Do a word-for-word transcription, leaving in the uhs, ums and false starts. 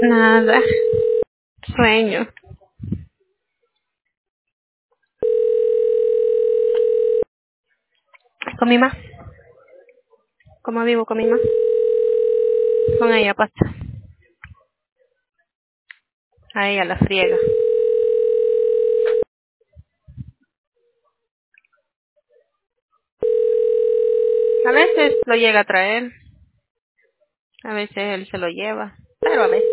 Nada. Sueño. Con mi mamá. ¿Cómo vivo con mi mamá? Con ella pasa. A ella la friega. A veces lo llega a traer. A veces él se lo lleva. Pero a veces